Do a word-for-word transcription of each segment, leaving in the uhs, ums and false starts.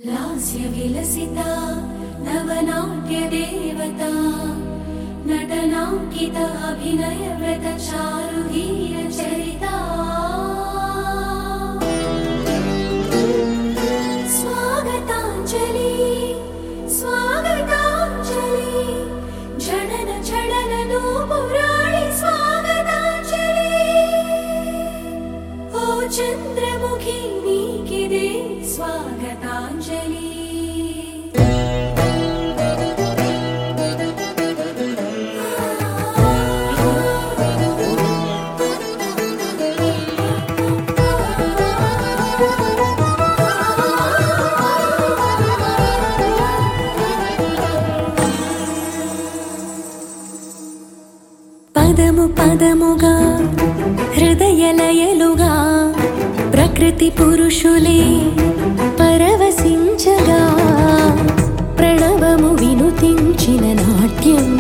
लास्य विलसिता नवनाट्य देवता नटनांकित अभिनय व्रत चारुधीर चरिता स्वागतांजलि स्वागतांजलि जनन जनन नूपुराणि स्वागतांजलि ओ चंद्रमुखी नीकिदे स्वागतांजलि పదము పదముగా హృదయలయలుగా ప్రకృతి పురుషులే పరవశించగా ప్రణవము వినుతించిన నాట్యం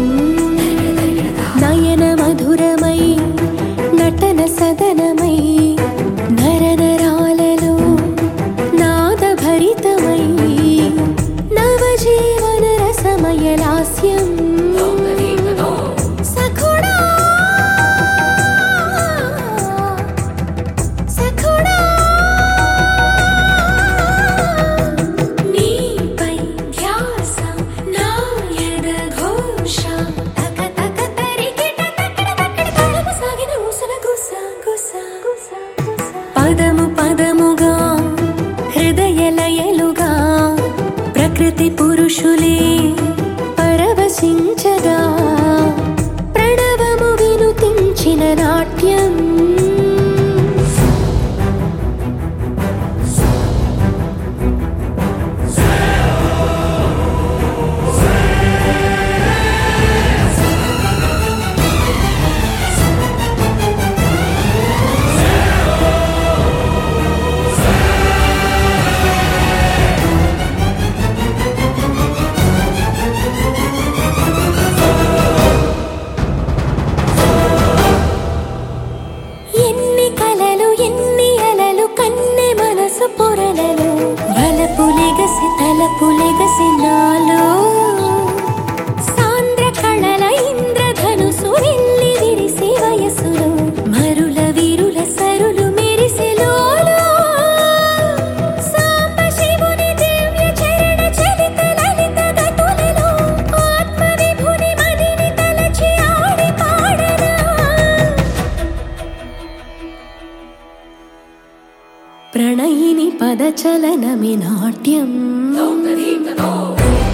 నయన మధురమై నటన సదనమై నరనరాలలో నాదభరితమై నవజీవన రసమయ లాస్యం పదము పదముగా హృదయలయలుగా ప్రకృతి పురుషులే పరవశించగా ప్రణవము వినుతించిన నాట్యం పొరలలో బలపులెగసి తలపులెగసి నాలో సాంద్ర కళల ఇంద్రధనుసు వెళ్ళి విరిసి వయసులో మరుల వీరుల సరులు మెరిసెలోలో సాంబ శివుని దివ్య చరణ చలిత లలిత గతులలో ఆత్మ విభుని మదిని తలచి ఆడి పాడనా ప్రణయిని పదచలనమి నాట్యం